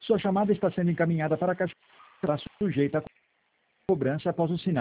Sua chamada está sendo encaminhada para a caixa. Será sujeita a cobrança após o sinal.